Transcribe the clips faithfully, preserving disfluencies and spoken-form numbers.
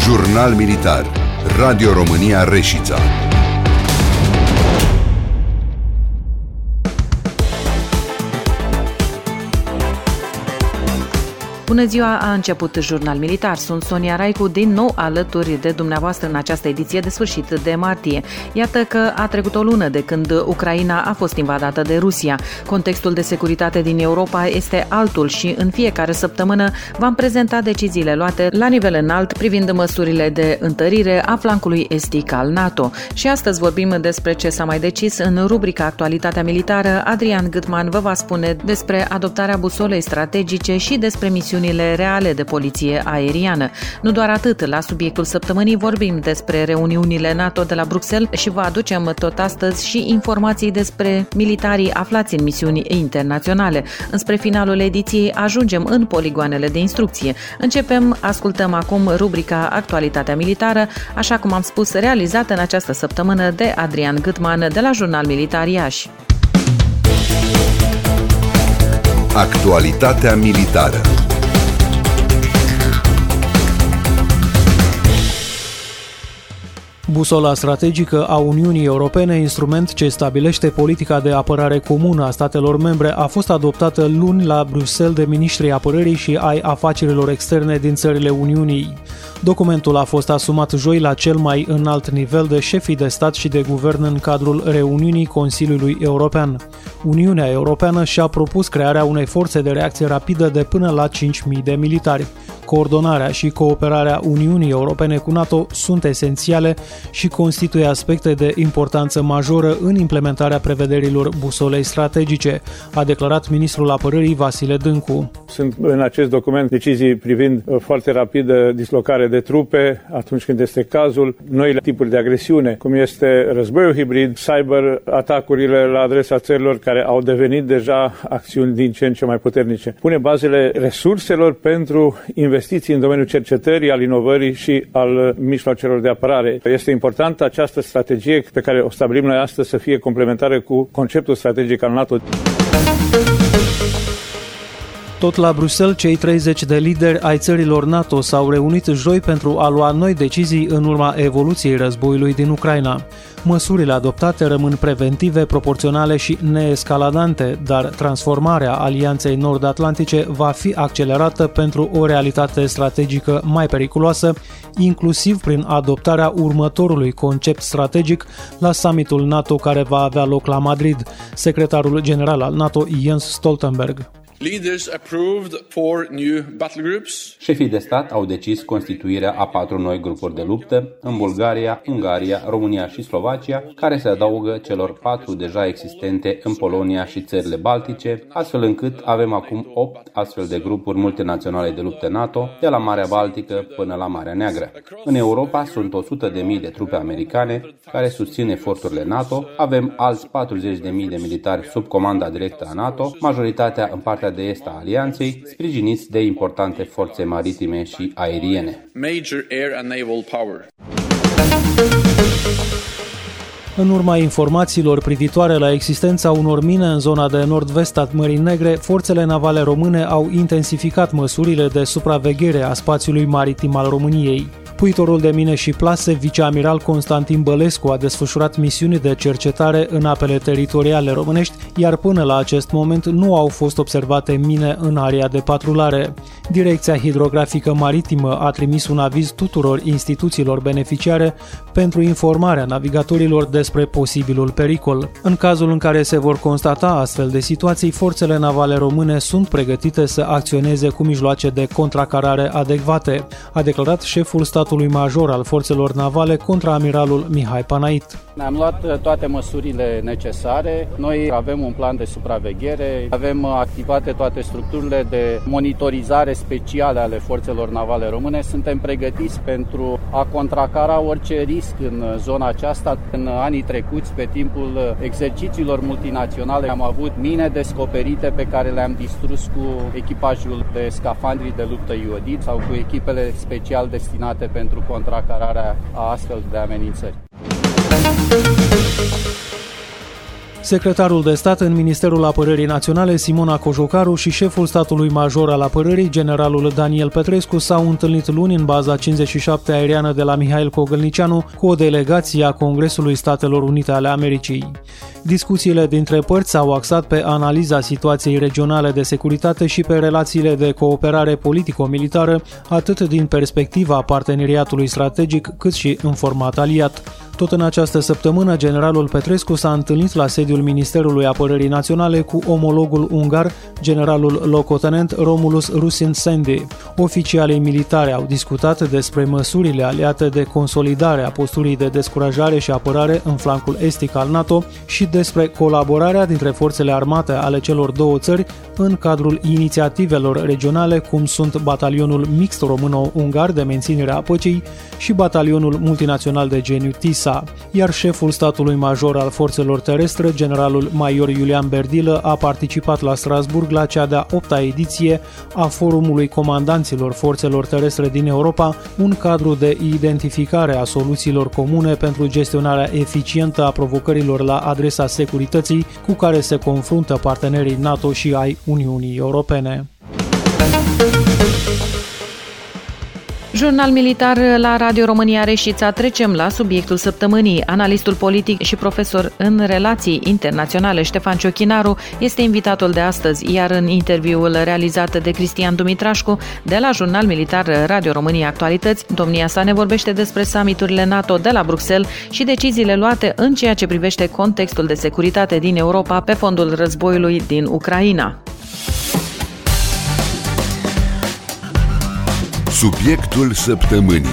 Jurnal Militar. Radio România Reșița. Bună ziua, a început Jurnal Militar. Sunt Sonia Raicu, din nou alături de dumneavoastră în această ediție de sfârșit de martie. Iată că a trecut o lună de când Ucraina a fost invadată de Rusia. Contextul de securitate din Europa este altul și în fiecare săptămână v-am prezentat deciziile luate la nivel înalt privind măsurile de întărire a flancului estic al NATO. Și astăzi vorbim despre ce s-a mai decis în rubrica Actualitatea Militară. Adrian Gâtman vă va spune despre adoptarea busolei strategice și despre misiunile reale de poliție aeriană. Nu doar atât, la subiectul săptămânii vorbim despre reuniunile NATO de la Bruxelles și vă aducem tot astăzi și informații despre militarii aflați în misiuni internaționale. Înspre finalul ediției ajungem în poligoanele de instrucție. Începem, ascultăm acum rubrica Actualitatea Militară, așa cum am spus, realizată în această săptămână de Adrian Gâtman de la Jurnal Militar Iași. Actualitatea Militară. Busola strategică a Uniunii Europene, instrument ce stabilește politica de apărare comună a statelor membre, a fost adoptată luni la Bruxelles de ministrii apărării și ai afacerilor externe din țările Uniunii. Documentul a fost asumat joi la cel mai înalt nivel de șefii de stat și de guvern în cadrul reuniunii Consiliului European. Uniunea Europeană și-a propus crearea unei forțe de reacție rapidă de până la cinci mii de militari. Coordonarea și cooperarea Uniunii Europene cu NATO sunt esențiale și constituie aspecte de importanță majoră în implementarea prevederilor busolei strategice, a declarat ministrul apărării Vasile Dâncu. Sunt în acest document decizii privind foarte rapidă dislocare de trupe atunci când este cazul, noile tipuri de agresiune, cum este războiul hibrid, cyber, atacurile la adresa țărilor care au devenit deja acțiuni din ce în ce mai puternice. Pune bazele resurselor pentru investiții în domeniul cercetării, al inovării și al mijloacelor de apărare. Este importantă această strategie pe care o stabilim noi astăzi să fie complementară cu conceptul strategic al NATO. Tot la Bruxelles, cei treizeci de lideri ai țărilor NATO s-au reunit joi pentru a lua noi decizii în urma evoluției războiului din Ucraina. Măsurile adoptate rămân preventive, proporționale și neescaladante, dar transformarea Alianței Nord-Atlantice va fi accelerată pentru o realitate strategică mai periculoasă, inclusiv prin adoptarea următorului concept strategic la summitul NATO care va avea loc la Madrid. Secretarul general al NATO, Jens Stoltenberg. Leaders approved four new battle groups. Șefii de stat au decis constituirea a patru noi grupuri de luptă în Bulgaria, Ungaria, România și Slovacia, care se adaugă celor patru deja existente în Polonia și țările Baltice, astfel încât avem acum opt astfel de grupuri multinaționale de luptă NATO, de la Marea Baltică până la Marea Neagră. În Europa sunt o sută de mii de trupe americane care susțin eforturile NATO, avem alți patruzeci de mii de militari sub comanda directă a NATO, majoritatea în partea de est a alianței, sprijiniți de importante forțe maritime și aeriene. Major air and naval power. În urma informațiilor privitoare la existența unor mine în zona de nord-vest a Mării Negre, forțele navale române au intensificat măsurile de supraveghere a spațiului maritim al României. Puitorul de mine și plase, viceamiral Constantin Bălescu, a desfășurat misiuni de cercetare în apele teritoriale românești, iar până la acest moment nu au fost observate mine în area de patrulare. Direcția Hidrografică Maritimă a trimis un aviz tuturor instituțiilor beneficiare pentru informarea navigatorilor despre posibilul pericol. În cazul în care se vor constata astfel de situații, forțele navale române sunt pregătite să acționeze cu mijloace de contracarare adecvate, a declarat șeful statului major al forțelor navale, contraamiralul Mihai Panait. Ne-am luat toate măsurile necesare. Noi avem un plan de supraveghere, avem activate toate structurile de monitorizare speciale ale forțelor navale române. Suntem pregătiți pentru a contracara orice risc în zona aceasta. În anii trecuți, pe timpul exercițiilor multinaționale, am avut mine descoperite pe care le-am distrus cu echipajul de scafandri de luptă iodid sau cu echipele special destinate pentru contracararea a astfel de amenințări. Secretarul de stat în Ministerul Apărării Naționale, Simona Cojocaru, și șeful statului major al apărării, generalul Daniel Petrescu, s-au întâlnit luni în baza cincizeci și șapte aeriană de la Mihail Cogălnicianu cu o delegație a Congresului Statelor Unite ale Americii. Discuțiile dintre părți s-au axat pe analiza situației regionale de securitate și pe relațiile de cooperare politico-militară, atât din perspectiva parteneriatului strategic, cât și în format aliat. Tot în această săptămână, generalul Petrescu s-a întâlnit la sediul Ministerului Apărării Naționale cu omologul ungar, generalul locotenent Romulus Rusin-Sendi. Oficialii militari au discutat despre măsurile aliate de consolidare a posturii de descurajare și apărare în flancul estic al NATO și despre colaborarea dintre forțele armate ale celor două țări în cadrul inițiativelor regionale, cum sunt batalionul mixt româno-ungar de menținere a păcii și batalionul multinațional de geniu TISA. Iar șeful statului major al forțelor terestre, generalul major Iulian Berdilă, a participat la Strasburg la cea de-a opta ediție a Forumului Comandanților Forțelor Terestre din Europa, un cadru de identificare a soluțiilor comune pentru gestionarea eficientă a provocărilor la adresa securității cu care se confruntă partenerii NATO și ai Uniunii Europene. Jurnal militar la Radio România Reșița. Trecem la subiectul săptămânii. Analistul politic și profesor în relații internaționale Ștefan Ciochinaru este invitatul de astăzi, iar în interviul realizat de Cristian Dumitrașcu de la Jurnal Militar Radio România Actualități, domnia sa ne vorbește despre summiturile NATO de la Bruxelles și deciziile luate în ceea ce privește contextul de securitate din Europa pe fondul războiului din Ucraina. Subiectul săptămânii.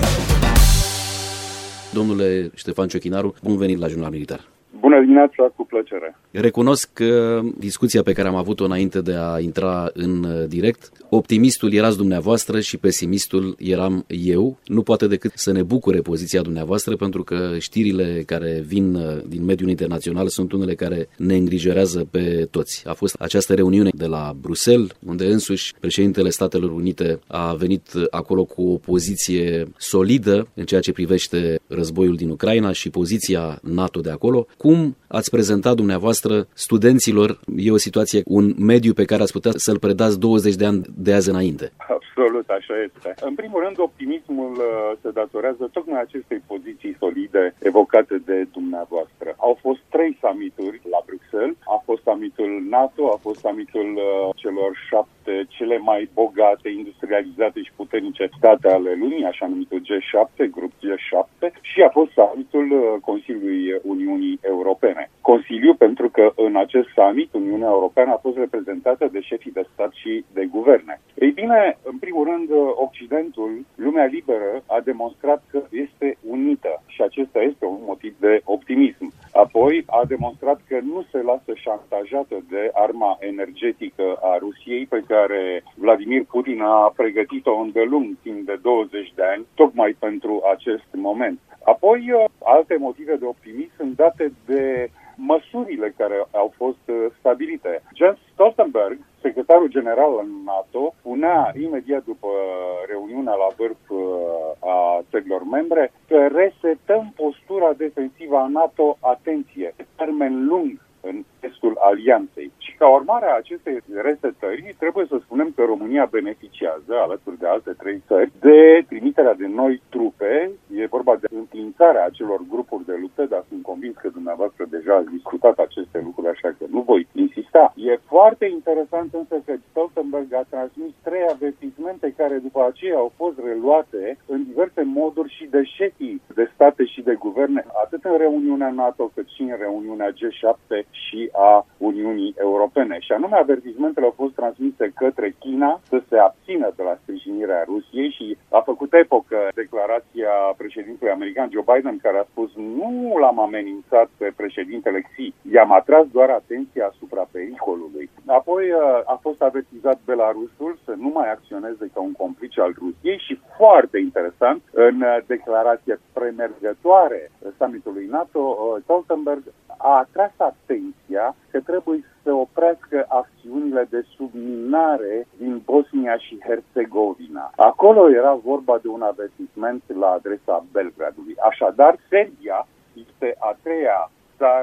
Domnule Ștefan Ciochinaru, bun venit la Jurnal Militar. Bună dimineața, cu plăcere. Recunosc că discuția pe care am avut-o înainte de a intra în direct, optimistul erați dumneavoastră și pesimistul eram eu. Nu poate decât să ne bucure poziția dumneavoastră, pentru că știrile care vin din mediul internațional sunt unele care ne îngrijorează pe toți. A fost această reuniune de la Bruxelles, unde însuși președintele Statelor Unite a venit acolo cu o poziție solidă în ceea ce privește războiul din Ucraina și poziția NATO de acolo. Cum ați prezentat dumneavoastră studenților? E o situație, un mediu pe care ați putea să-l predați douăzeci de ani de azi înainte. Absolut, așa este. În primul rând, optimismul se datorează tocmai acestei poziții solide evocate de dumneavoastră. Au fost trei summituri la Bruxelles. A fost summitul NATO, a fost summitul celor șapte cele mai bogate, industrializate și puternice state ale lumii, așa numitul G șapte, grup G șapte, și a fost summitul Consiliului Uniunii Europene. Consiliu, pentru că în acest summit Uniunea Europeană a fost reprezentată de șefii de stat și de guverne. Ei bine, în primul rând, Occidentul, lumea liberă, a demonstrat că este unită și acesta este un motiv de optimism. Apoi a demonstrat că nu se lasă șantajată de arma energetică a Rusiei, pe care Vladimir Putin a pregătit-o îndelung timp de douăzeci de ani, tocmai pentru acest moment. Apoi, alte motive de optimism sunt date de măsurile care au fost stabilite. Jens Stoltenberg, secretarul general al NATO, spunea imediat după reuniunea la vârf a țărilor membre că resetăm postura defensivă a NATO, atenție, pe termen lung în estul alianței. Și ca urmare a acestei resetări, trebuie să spunem că România beneficiază, alături de alte trei țări, de trimiterea de noi trupe. E vorba de înființarea acelor grupuri de luptă, dar sunt convins că dumneavoastră deja ați discutat aceste lucruri, așa că nu voi insista. E foarte interesant însă că Stoltenberg a transmis trei avertismente care după aceea au fost reluate în diverse moduri și de șefii de state și de guverne, atât în reuniunea NATO cât și în reuniunea G șapte și a Uniunii Europene. Și anume, avertismentele au fost transmise către China să se abțină de la sprijinirea Rusiei și a făcut epocă declarația președintelui american Joe Biden, care a spus: nu l-am amenințat pe președintele Xi, i-am atras doar atenția asupra pericolului. Apoi a fost avertizat Belarusul să nu mai acționeze ca un complice al Rusiei și, foarte interesant, în declarația premergătoare summitului NATO, Stoltenberg a atras atenția că trebuie să oprească acțiunile de subminare din Bosnia și Herțegovina. Acolo era vorba de un avertisment la adresa Belgradului. Așadar, Serbia este a treia țară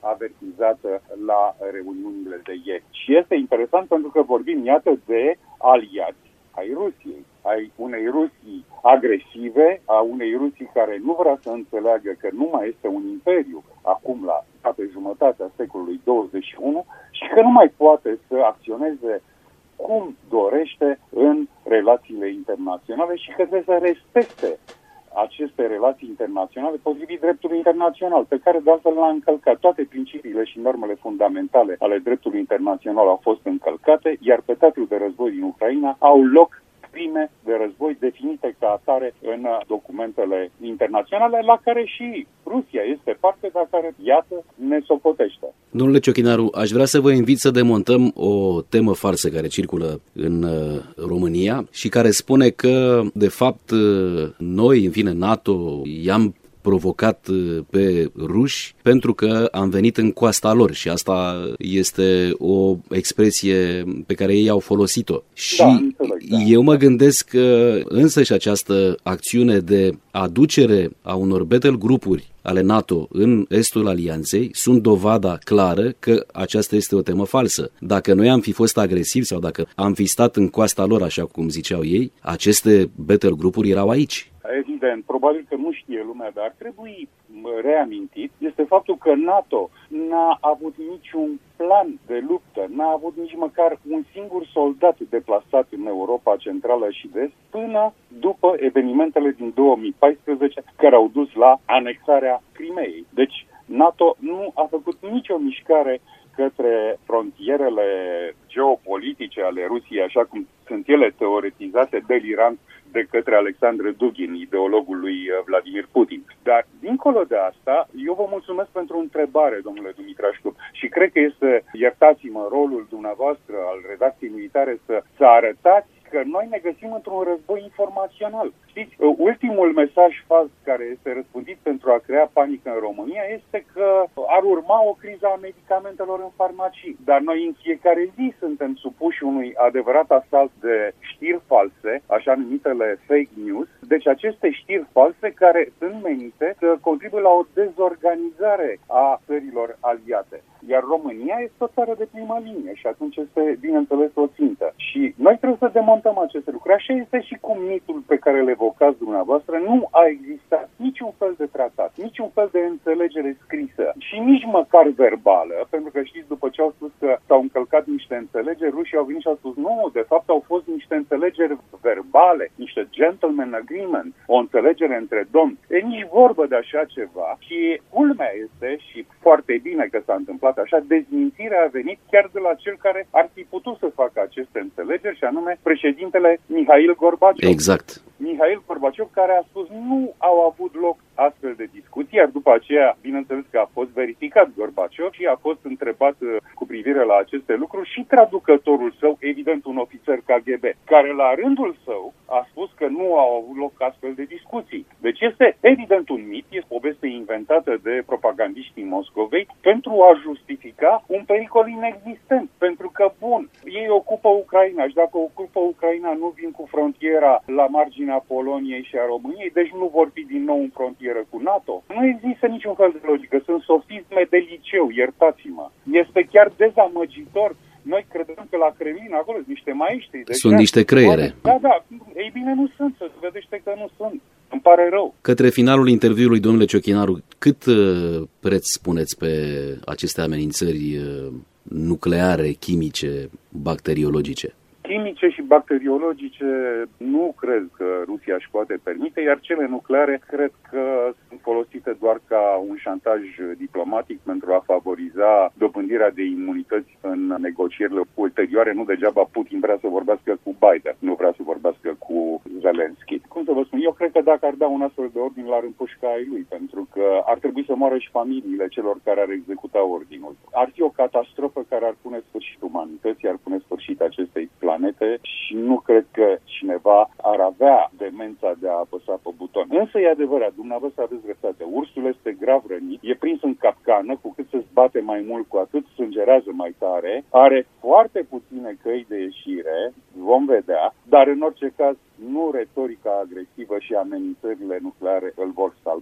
avertizată la reuniunile de ieri. Și este interesant pentru că vorbim, iată, de aliați ai Rusiei, ai unei Rusii agresive, a unei Rusii care nu vrea să înțeleagă că nu mai este un imperiu acum la aproape jumătatea secolului douăzeci și unu și că nu mai poate să acționeze cum dorește în relațiile internaționale și că trebuie să respecte aceste relații internaționale potrivit dreptului internațional, pe care de altfel l-a încălcat. Toate principiile și normele fundamentale ale dreptului internațional au fost încălcate, iar pe teatrul de război din Ucraina au loc crime de război definite ca atare în documentele internaționale, la care și Rusia este parte, dar care, iată, ne socotește. Domnule Ciochinaru, aș vrea să vă invit să demontăm o temă farsă care circulă în România și care spune că, de fapt, noi, în fine, NATO, i-am provocat pe ruși pentru că am venit în coasta lor și asta este o expresie pe care ei au folosit-o. Și da, înțeleg, da. eu mă gândesc că însăși această acțiune de aducere a unor battle grupuri ale NATO în estul alianței sunt dovada clară că aceasta este o temă falsă. Dacă noi am fi fost agresivi sau dacă am fi stat în coasta lor, așa cum ziceau ei, aceste battle grupuri erau aici. Evident, probabil că nu știe lumea, dar ar trebui reamintit, este faptul că NATO n-a avut niciun plan de luptă, n-a avut nici măcar un singur soldat deplasat în Europa Centrală și de Est până după evenimentele din două mii paisprezece care au dus la anexarea Crimeei. Deci NATO nu a făcut nicio mișcare către frontierele geopolitice ale Rusiei, așa cum sunt ele teoretizate delirant de către Alexandru Dugin, ideologul lui Vladimir Putin. Dar, dincolo de asta, eu vă mulțumesc pentru o întrebare, domnule Dumitrașcu, și cred că este, iertați-mă, rolul dumneavoastră al redacției militare să, să arătați că noi ne găsim într-un război informațional. Știți, ultimul mesaj fals care este răspândit pentru a crea panică în România este că ar urma o criză a medicamentelor în farmacii. Dar noi în fiecare zi suntem supuși unui adevărat asalt de știri false, așa numitele fake news. Deci aceste știri false care sunt menite să contribuie la o dezorganizare a țărilor aliate. Iar România este o țară de prima linie și atunci este, bineînțeles, o țintă. Și noi trebuie să demontăm aceste lucruri. Așa este și cu mitul pe care le evocați dumneavoastră. Nu a existat niciun fel de tratat, niciun fel de înțelegere scrisă și nici măcar verbală, pentru că știți, după ce au spus că s-au încălcat niște înțelegeri, rușii au venit și au spus nu, de fapt au fost niște înțelegeri verbale, niște gentleman agreement, o înțelegere între domni. E nici vorbă de așa ceva și culmea este, și foarte bine că s-a întâmplat așa, dezmințirea a venit chiar de la cel care ar fi putut să facă aceste înțelegeri, și anume președintele Mihail Gorbaciov. Exact. Mihail Gorbaciov, care a spus nu au avut loc astfel de discuții, iar după aceea, bineînțeles că a fost verificat Gorbaciov și a fost întrebat cu privire la aceste lucruri și traducătorul său, evident un ofițer K G B, care la rândul său a spus că nu au avut loc astfel de discuții. Deci este evident un mit, este o poveste inventată de propagandiștii Moscovei pentru a justifica un pericol inexistent. Pentru că, bun, ei ocupă Ucraina și dacă ocupă Ucraina nu vin cu frontiera la marginea Poloniei și a României, deci nu vor fi din nou în frontieră cu NATO. Nu există niciun fel de logică, sunt sofisme de liceu, iertați-mă. Este chiar dezamăgitor. Noi credem că la Kremlin acolo sunt niște maestri. Deci sunt niște creiere. Da, da. Ei bine, nu sunt. Să vedește că nu sunt. Îmi pare rău. Către finalul interviului, domnule Ciochinaru, cât uh, preț spuneți pe aceste amenințări uh, nucleare, chimice, bacteriologice? Chimice și bacteriologice nu cred că Rusia își poate permite, iar cele nucleare cred că sunt folosite doar ca un șantaj diplomatic pentru a favoriza dobândirea de imunități în negocierile ulterioare. Nu degeaba Putin vrea să vorbească cu Biden, nu vrea să vorbească cu Zelensky. Cum să vă spun, eu cred că dacă ar da un astfel de ordin, l-ar împușca ai lui, pentru că ar trebui să moară și familiile celor care ar executa ordinul. Ar fi o catastrofă care ar pune sfârșit umanității, ar pune sfârșit acestei planete și nu cred că cineva ar avea demența de a apăsa pe buton. Însă e adevărat, dumneavoastră aveți dreptate. Ursul este grav rănit, e prins în capcană, cu cât se zbate mai mult, cu atât sângerează mai tare, are foarte puține căi de ieșire, vom vedea, dar în orice caz nu retorica agresivă și amenințările nucleare îl vor salva.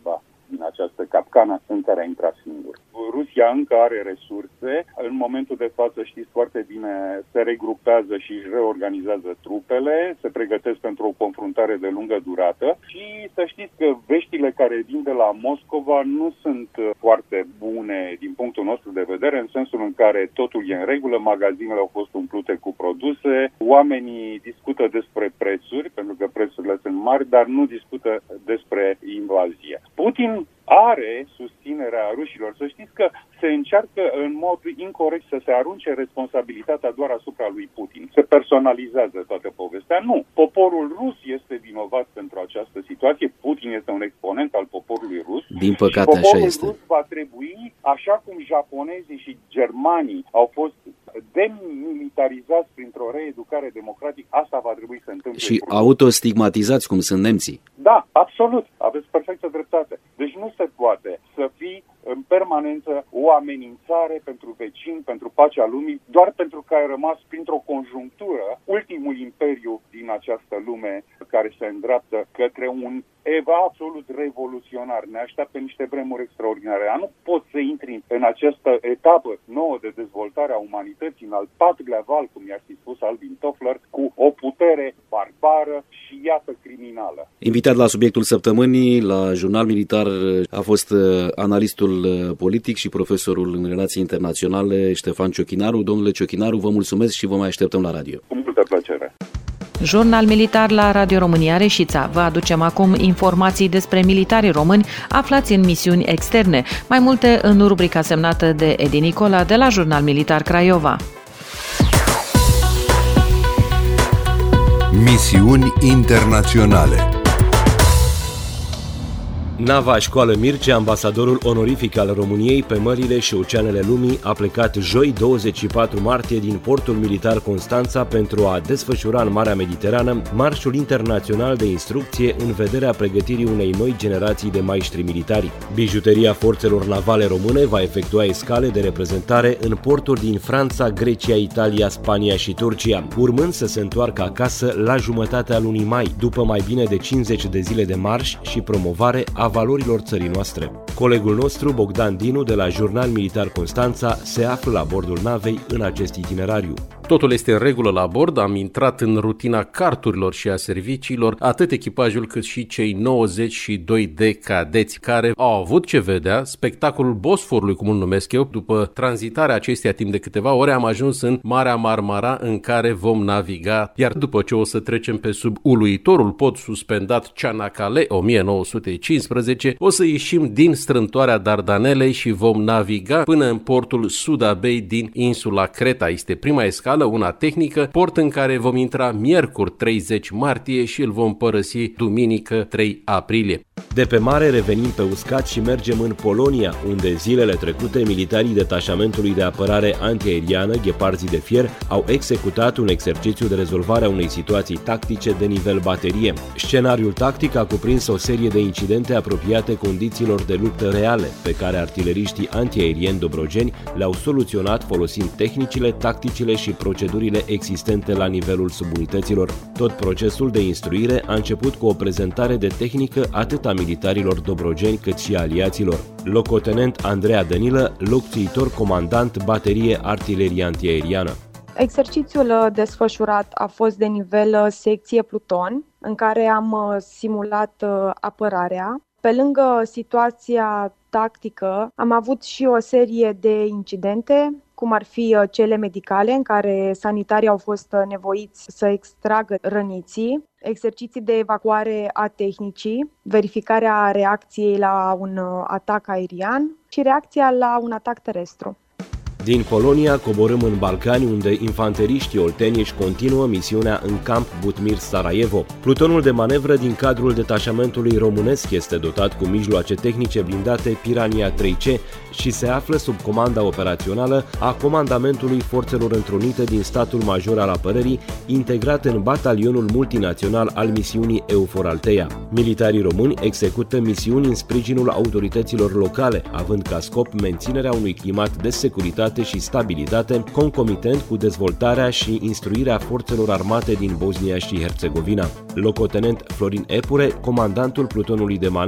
din această capcană în care a intrat singur. Rusia încă are resurse, în momentul de față știți foarte bine, se regrupează și își reorganizează trupele, se pregătesc pentru o confruntare de lungă durată și să știți că veștile care vin de la Moscova nu sunt foarte bune din punctul nostru de vedere, în sensul în care totul e în regulă, magazinele au fost umplute cu produse, oamenii discută despre prețuri, pentru că prețurile sunt mari, dar nu discută despre invazie. Putin are susținerea rușilor. Să știți că se încearcă în mod incorect să se arunce responsabilitatea doar asupra lui Putin. Se personalizează toată povestea. Nu. Poporul rus este vinovat pentru această situație. Putin este un exponent al poporului rus. Din păcate, așa este. Poporul rus va trebui, așa cum japonezii și germanii au fost demilitarizați printr-o reeducare democratică, asta va trebui să întâmple. Și autostigmatizați, cum sunt nemții. Da, absolut. Aveți perfectă dreptate. Deci nu se poate să fii în permanență o amenințare pentru vecini, pentru pacea lumii, doar pentru că ai rămas printr-o conjunctură, ultimul imperiu din această lume care se îndreaptă către un eva absolut revoluționar. Ne așteaptă niște vremuri extraordinare. Nu poți să intri în această etapă nouă de dezvoltare a umanității, în al patrulea val, cum i-ar fi spus Alvin Toffler, cu o putere barbară și iată criminală. Invitat la subiectul săptămânii, la Jurnal Militar, a fost analistul politic și profesorul în relații internaționale Ștefan Ciochinaru. Domnule Ciochinaru, vă mulțumesc și vă mai așteptăm la radio. Cu multă plăcere. Jurnal Militar la Radio România Reșița. Vă aducem acum informații despre militarii români aflați în misiuni externe. Mai multe în rubrica semnată de Edi Nicola de la Jurnal Militar Craiova. Misiuni internaționale. Nava Școală Mircea, ambasadorul onorific al României pe mările și oceanele lumii, a plecat joi douăzeci și patru martie din portul militar Constanța pentru a desfășura în Marea Mediterană marșul internațional de instrucție în vederea pregătirii unei noi generații de maestri militari. Bijuteria forțelor navale române va efectua escale de reprezentare în porturi din Franța, Grecia, Italia, Spania și Turcia, urmând să se întoarcă acasă la jumătatea lunii mai, după mai bine de cincizeci de zile de marș și promovare a valorilor țării noastre. Colegul nostru, Bogdan Dinu, de la Jurnal Militar Constanța, se află la bordul navei în acest itinerariu. Totul este în regulă la bord, am intrat în rutina carturilor și a serviciilor, atât echipajul cât și cei nouăzeci și doi de cadeți care au avut ce vedea, spectacolul Bosforului, cum îl numesc eu. După tranzitarea acesteia timp de câteva ore am ajuns în Marea Marmara, în care vom naviga, iar după ce o să trecem pe sub uluitorul pod suspendat Çanakkale o mie nouă sute cincisprezece, o să ieșim din strâmtoarea Dardanelei și vom naviga până în portul Suda Bay din insula Creta. Este prima escală, una tehnică, port în care vom intra miercuri treizeci martie și îl vom părăsi duminică trei aprilie. De pe mare revenim pe uscat și mergem în Polonia, unde zilele trecute militarii detașamentului de apărare antiaeriană Gheparzii de Fier au executat un exercițiu de rezolvare a unei situații tactice de nivel baterie. Scenariul tactic a cuprins o serie de incidente apropiate condițiilor de luptă reale, pe care artileriștii antiaerieni dobrogeni le-au soluționat folosind tehnicile, tacticile și procedurile existente la nivelul subunităților. Tot procesul de instruire a început cu o prezentare de tehnică atât a militarilor dobrogeni cât și a aliaților. Locotenent Andreea Dănilă, locțuitor comandant baterie artilerie antiaeriană. Exercițiul desfășurat a fost de nivel secție pluton, în care am simulat apărarea. Pe lângă situația tactică, am avut și o serie de incidente, cum ar fi cele medicale, în care sanitarii au fost nevoiți să extragă răniții, exerciții de evacuare a tehnicii, verificarea reacției la un atac aerian și reacția la un atac terestru. Din Polonia coborâm în Balcani, unde infanteriștii olteni își continuă misiunea în Camp Butmir Sarajevo. Plutonul de manevră din cadrul detașamentului românesc este dotat cu mijloace tehnice blindate Piranha trei C și se află sub comanda operațională a Comandamentului Forțelor Întrunite din statul major al apărării, integrat în batalionul multinațional al misiunii EUFOR Althea. Militarii români execută misiuni în sprijinul autorităților locale, având ca scop menținerea unui climat de securitate și stabilitate, concomitent cu dezvoltarea și instruirea forțelor armate din Bosnia și Herțegovina. Locotenent Florin Epure, comandantul plutonului de manevră.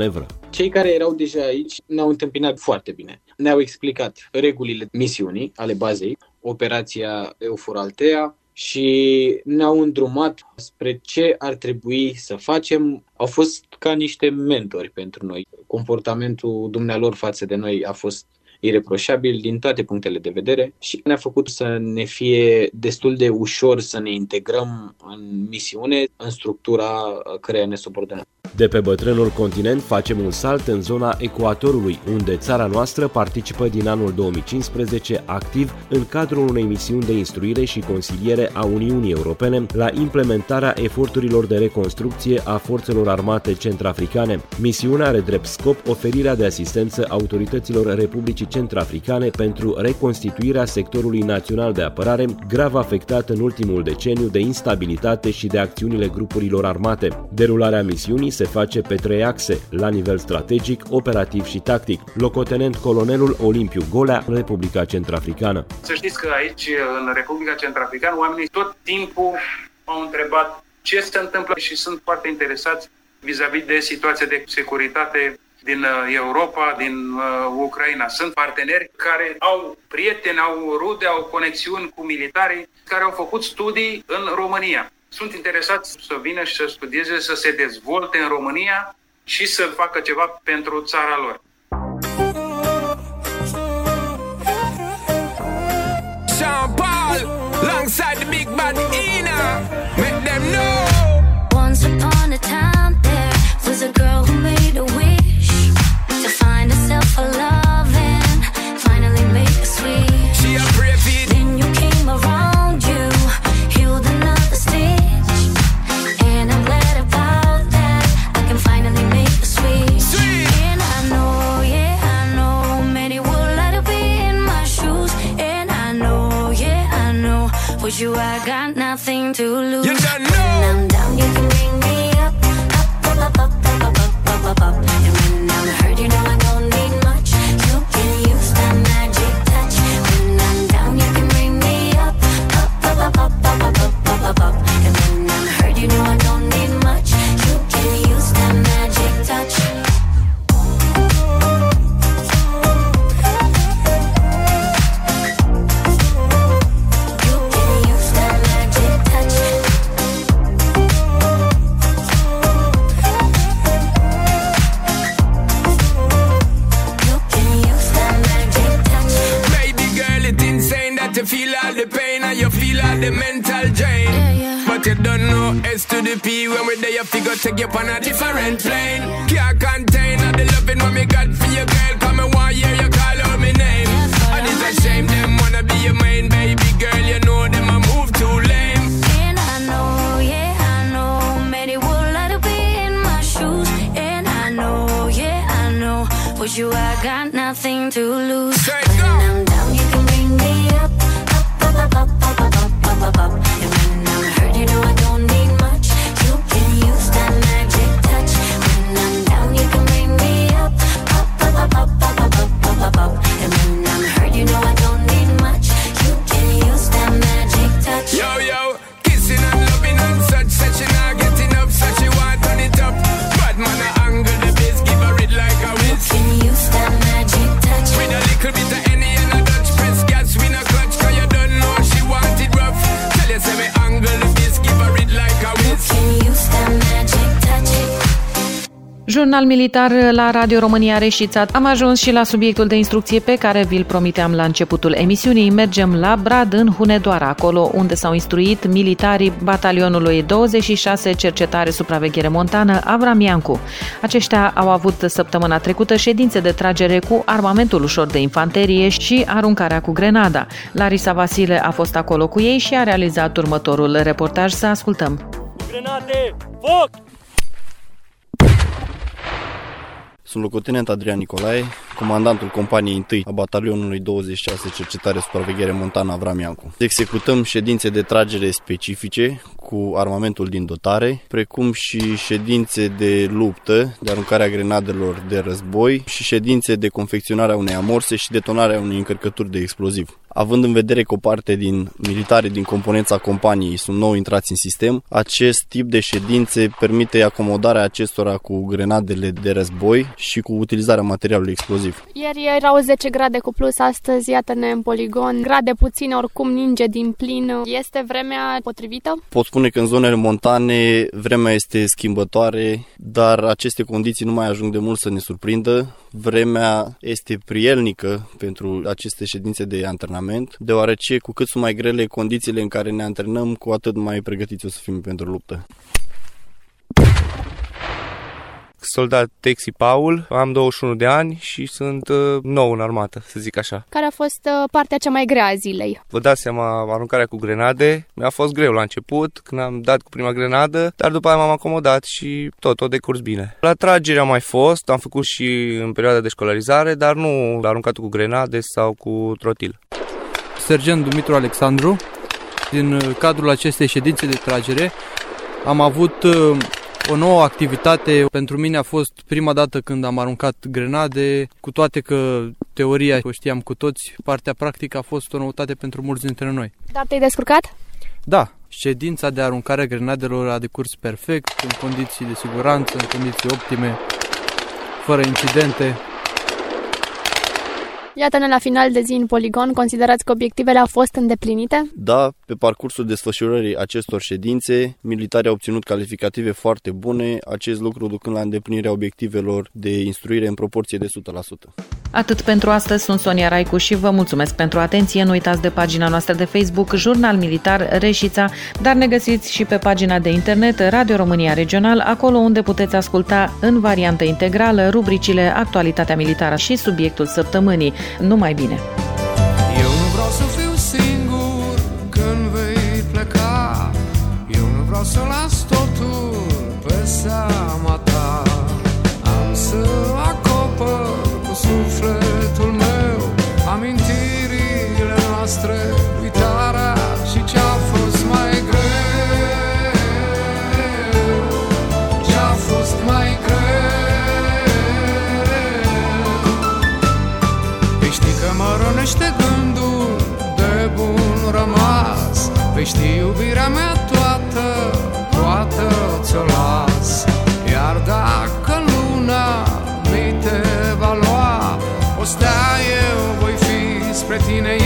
Cei care erau deja aici ne-au întâmpinat foarte bine. Ne-au explicat regulile misiunii ale bazei, operația EUFOR Althea, și ne-au îndrumat spre ce ar trebui să facem. Au fost ca niște mentori pentru noi. Comportamentul dumnealor față de noi a fost ireproșabil din toate punctele de vedere și ne-a făcut să ne fie destul de ușor să ne integrăm în misiune, în structura căreia ne subordonăm. De pe bătrânul continent facem un salt în zona ecuatorului, unde țara noastră participă din anul două mii cincisprezece activ în cadrul unei misiuni de instruire și consiliere a Uniunii Europene la implementarea eforturilor de reconstrucție a forțelor armate centrafricane. Misiunea are drept scop oferirea de asistență autorităților Republicii Centrafricane pentru reconstituirea sectorului național de apărare, grav afectat în ultimul deceniu de instabilitate și de acțiunile grupurilor armate. Derularea misiunii se face pe trei axe, la nivel strategic, operativ și tactic. Locotenent colonelul Olimpiu Golea, Republica Centrafricană. Să știți că aici, în Republica Centrafricană, oamenii tot timpul au întrebat ce se întâmplă și sunt foarte interesați vis-a-vis de situația de securitate din Europa, din Ucraina. Sunt parteneri care au prieteni, au rude, au conexiuni cu militarii care au făcut studii în România. Sunt interesați să vină și să studieze, să se dezvolte în România și să facă ceva pentru țara lor. Sean Paul, alongside the big bad Ina, make them know. Once upon a time there was a girl who made a wish to find herself a love and finally make a switch. She a brave it. Then you came around, you healed another stitch, and I'm glad about that. I can finally make a switch. Sweet. And I know, yeah, I know many would like to be in my shoes, and I know, yeah, I know with you I got nothing to lose. You don't know. When I'm down, you can bring me up, up, up, up, up, up, up, up, up, up. And when I'm hurt, you know I don't need much. You can use that magic touch. When I'm down, you can bring me up, up, up, up, up, up, up, up, up, up, up. And when I'm hurt, you know I don't need much. You can use that magic touch. You feel all the pain and you feel all the mental drain, yeah, yeah. But you don't know S to the P. When we're there, you figure take you on a different plane. Can't contain all the loving what me got for your girl. Come and one year you call out my name, yeah, and it's a shame them wanna be your main baby girl. You know them a move too lame. And I know, yeah, I know many would like to be in my shoes. And I know, yeah, I know with you I got nothing to lose. Straight when go. I'm down, you can bring me up. Up, up, up, up, up, up, up, up. And when I'm hurt, you know I don't need much. You can use that magic touch. When I'm down, you can bring me up. Up, up, up, up, up, up, up, up, up, up. And when I'm hurt, you know I don't need much. You can use that magic touch. Yo, yo, kissing and loving and such. Such she not get enough, such she want turn it up. Bad man a angle the bass, give her it like a whiz. You can use that magic touch. With a little bit of any and a Dutch press gas, we no clutch, cause you don't know she want it rough. Tell you say me angle the bass, give her it like a whiz. You can use that magic touch. Jurnal militar la Radio România Reșița. Am ajuns și la subiectul de instrucție pe care vi-l promiteam la începutul emisiunii. Mergem la Brad, în Hunedoara, acolo unde s-au instruit militarii batalionului douăzeci și șase Cercetare Supraveghere Montană Avram Iancu. Aceștia au avut săptămâna trecută ședințe de tragere cu armamentul ușor de infanterie și aruncarea cu grenada. Larisa Vasile a fost acolo cu ei și a realizat următorul reportaj. Să ascultăm. Grenade! Foc! Sunt locotenent Adrian Nicolae, comandantul companiei întâi a batalionului douăzeci și șase Cercetare Supraveghere Montană Avram Iancu. Executăm ședințe de tragere specifice cu armamentul din dotare, precum și ședințe de luptă, de aruncarea grenadelor de război și ședințe de confecționarea unei amorse și detonarea unei încărcături de exploziv. Având în vedere că o parte din militari din componența companiei sunt nou intrați în sistem, acest tip de ședințe permite acomodarea acestora cu grenadele de război și cu utilizarea materialului exploziv. Ieri erau zece grade cu plus, astăzi iată-ne în poligon, grade puține, oricum ninge din plin. Este vremea potrivită? Pot spune că în zonele montane vremea este schimbătoare, dar aceste condiții nu mai ajung de mult să ne surprindă. Vremea este prielnică pentru aceste ședințe de antrenament, deoarece cu cât sunt mai grele condițiile în care ne antrenăm, cu atât mai pregătiți o să fim pentru luptă. Soldat Texi Paul, am douăzeci și unu de ani și sunt uh, nou în armată, să zic așa. Care a fost uh, partea cea mai grea a zilei? Vă dați seama, aruncarea cu grenade mi-a fost greu la început, când am dat cu prima grenadă, dar după aia m-am acomodat și tot, tot decurs bine. La tragere am mai fost, am făcut și în perioada de școlarizare, dar nu aruncat cu grenade sau cu trotil. Sergent Dumitru Alexandru, din cadrul acestei ședințe de tragere, am avut uh, o nouă activitate. Pentru mine a fost prima dată când am aruncat grenade, cu toate că teoria o știam cu toți, partea practică a fost o noutate pentru mulți dintre noi. Dar te-ai descurcat? Da, ședința de aruncare a grenadelor a decurs perfect, în condiții de siguranță, în condiții optime, fără incidente. Iată-ne la final de zi în poligon, considerați că obiectivele au fost îndeplinite? Da, pe parcursul desfășurării acestor ședințe, militarii au obținut calificative foarte bune, acest lucru ducând la îndeplinirea obiectivelor de instruire în proporție de o sută la sută. Atât pentru astăzi, sunt Sonia Raicu și vă mulțumesc pentru atenție. Nu uitați de pagina noastră de Facebook, Jurnal Militar Reșița, dar ne găsiți și pe pagina de internet Radio România Regional, acolo unde puteți asculta în variantă integrală rubricile Actualitatea militară și subiectul săptămânii. Numai bine! Eu nu vreau să fiu singur când vei pleca, eu nu vreau să las totul pe seama ta. Am să acopăr cu sufletul meu amintirile noastre, uitarea și ce-a fost mai greu, ce-a fost mai greu. Mă rănește gândul de bun rămas, vei ști iubirea mea toată, toată ți-o las. Iar dacă luna mi te va lua, o stea eu voi fi spre tine